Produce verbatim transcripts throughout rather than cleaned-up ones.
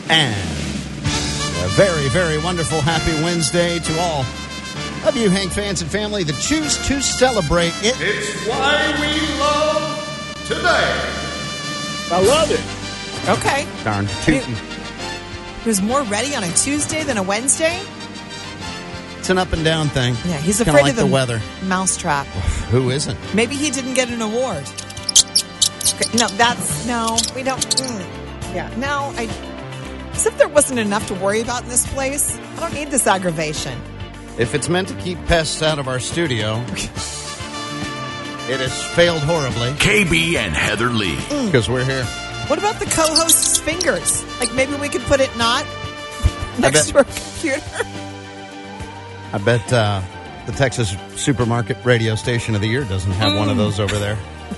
And a very, very wonderful happy Wednesday to all of you Hank fans and family that choose to celebrate it. It's why we love today. I love it. Okay. Darn tootin'. He was more ready on a Tuesday than a Wednesday? It's an up and down thing. Yeah, he's Kinda afraid like of the, the weather. Mousetrap. Who isn't? Maybe he didn't get an award. No, that's, no, we don't, mm, yeah, no, I, as if there wasn't enough to worry about in this place. I don't need this aggravation. If it's meant to keep pests out of our studio, it has failed horribly. K B and Heather Lee. Because we're here. What about the co-host's fingers? Like maybe we could put it not next to our computer. I bet uh, the Texas Supermarket Radio Station of the Year doesn't have mm. one of those over there.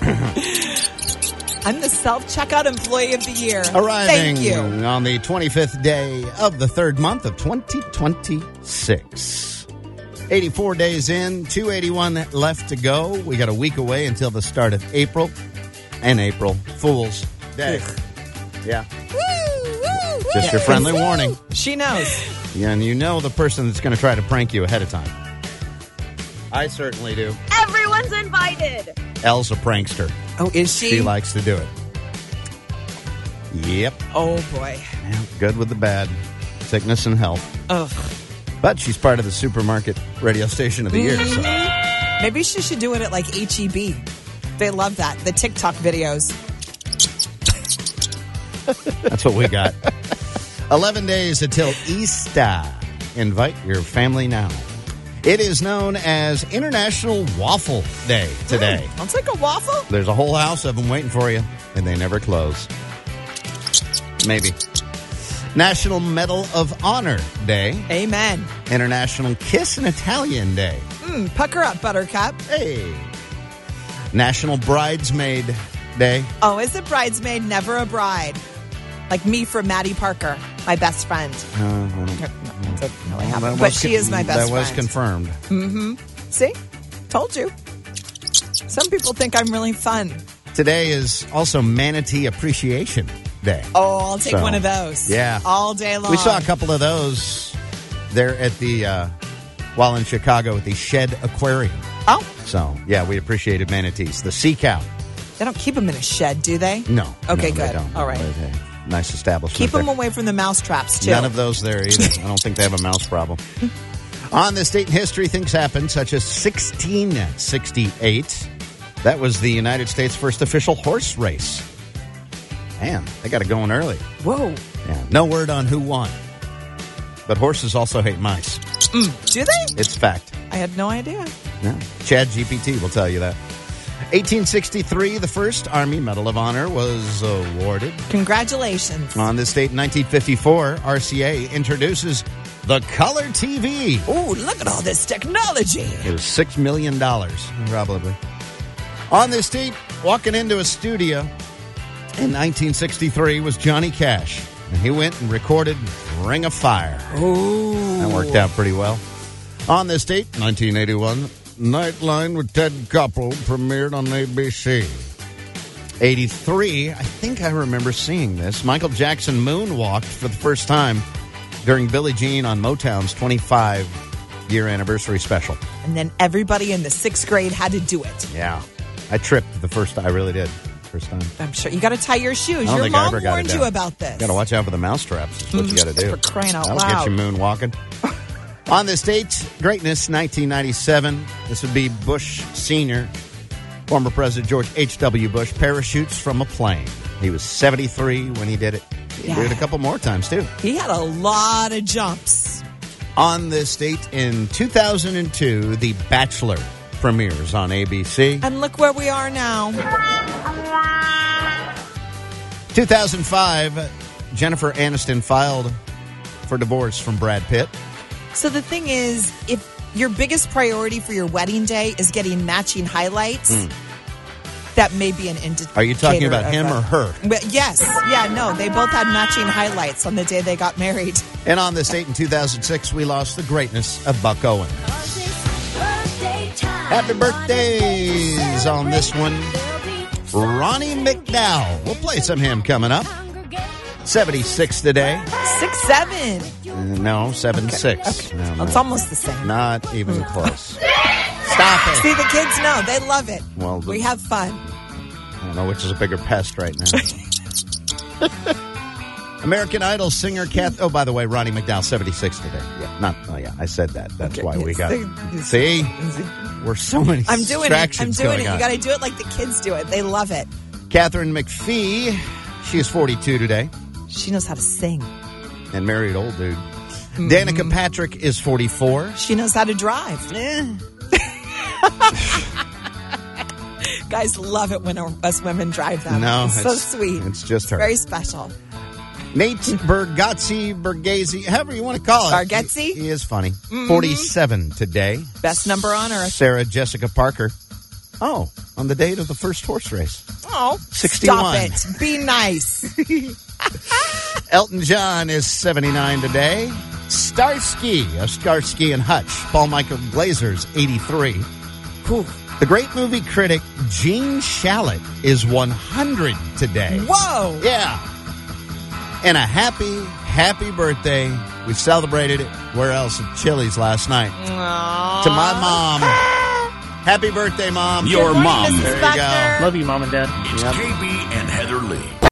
I'm the self-checkout employee of the year. Arriving Thank you. on the twenty-fifth day of the third month of twenty twenty-six. eighty-four days in, two eighty-one left to go. We got a week away until the start of April. And April Fool's Day. Yeah. Woo, woo, woo. Just your friendly warning. She knows. Yeah, and you know the person that's going to try to prank you ahead of time. I certainly do. Everyone's invited. Elle's a prankster. Oh, is she? She likes to do it. Yep. Oh, boy. Yeah, good with the bad. Sickness and health. Ugh. But she's part of the Supermarket Radio Station of the Year. So. Maybe she should do it at like H E B. They love that. The TikTok videos. That's what we got. eleven days until Easter. Invite your family now. It is known as International Waffle Day today. Mm, I'll take a waffle. There's a whole house of them waiting for you, and they never close. Maybe. National Medal of Honor Day. Amen. International Kiss an Italian Day. Mm, pucker up, Buttercup. Hey. National Bridesmaid Day. Oh, is it bridesmaid, never a bride? Like me for Maddie Parker, my best friend. Uh, no, that doesn't really happen. Well, But she con- is my best that friend. was confirmed. Mm-hmm. See? Told you. Some people think I'm really fun. Today is also Manatee Appreciation Day. Oh, I'll take So, one of those. Yeah. All day long. We saw a couple of those there at the, uh, while in Chicago at the Shed Aquarium. Oh. So, yeah, we appreciated manatees. The sea cow. They don't keep them in a shed, do they? No. Okay, no, good. They don't. All right. They- they- Nice establishment. Keep them there. away from the mouse traps, too. None of those there either. I don't think they have a mouse problem. On this date in history, things happened, such as sixteen sixty-eight. That was the United States' first official horse race. Man, they got it going early. Whoa. Yeah, no word on who won. But horses also hate mice. Mm, do they? It's fact. I had no idea. Yeah. Chad G P T will tell you that. eighteen sixty-three, the first Army Medal of Honor was awarded. Congratulations. On this date in nineteen fifty-four, R C A introduces the color T V. Oh, look at all this technology. It was six million dollars, probably. On this date, walking into a studio in nineteen sixty-three was Johnny Cash. And he went and recorded Ring of Fire. Ooh. That worked out pretty well. On this date, nineteen eighty-one, Nightline with Ted Koppel premiered on A B C. eighty-three, I think I remember seeing this. Michael Jackson moonwalked for the first time during Billie Jean on Motown's twenty-five-year anniversary special. And then everybody in the sixth grade had to do it. Yeah. I tripped the first time. I really did. First time. I'm sure you got to tie your shoes. I don't Your think I mom ever got it warned down. you about this. Got to watch out for the mouse traps. That's what you got to do. For crying out That'll loud. get you moonwalking. On this date, greatness, nineteen ninety-seven. This would be Bush Senior Former President George H W. Bush parachutes from a plane. He was seventy-three when he did it. He Yeah. did it a couple more times, too. He had a lot of jumps. On this date in two thousand two, The Bachelor premieres on A B C. And look where we are now. two thousand five, Jennifer Aniston filed for divorce from Brad Pitt. So the thing is, if your biggest priority for your wedding day is getting matching highlights, mm. that may be an indicator. Are you talking about him a, or her? But yes. Yeah, no. They both had matching highlights on the day they got married. And on this date in two thousand six, we lost the greatness of Buck Owens. Happy birthdays on this one. Ronnie McDowell. We'll play some of him coming up. seventy-six today. Six, seven. Uh, no, seven, Okay, six. okay. No, Well, no. it's almost the same. Not even close. Stop it. See, the kids know. They love it. Well, the- we have fun. I don't know which is a bigger pest right now. American Idol singer Kath. Oh, by the way, Ronnie McDowell, seventy-six today. Yeah, not. Oh, yeah, I said that. That's Okay, why we yes. got. See, we're so many. I'm doing it. I'm distractions doing going it. You on. got to do it like the kids do it. They love it. Catherine McPhee. She is forty-two today, She knows how to sing. and married old dude. Mm-hmm. Danica Patrick is forty-four. She knows how to drive. Guys love it when us women drive them. No, it's so it's- sweet. it's just her. Very special. Nate Bargatze, Bergazzi, however you want to call it. Bargatze? He, he is funny. forty-seven today. Best number on earth. Sarah Jessica Parker. Oh, on the date of the first horse race. Oh, sixty-one. Stop it. Be nice. Elton John is seventy-nine today. Starsky of Starsky and Hutch. Paul Michael Glazer's eighty-three. Whew. The great movie critic Gene Shalit is one hundred today. Whoa. Yeah. And a happy, happy birthday. We celebrated it. Where else? At Chili's last night. Aww. To my mom. Happy birthday, Mom. Your Good morning, mom. Missus There you Buckner. Love you, Mom and Dad. It's Yep. J B and Heather Lee.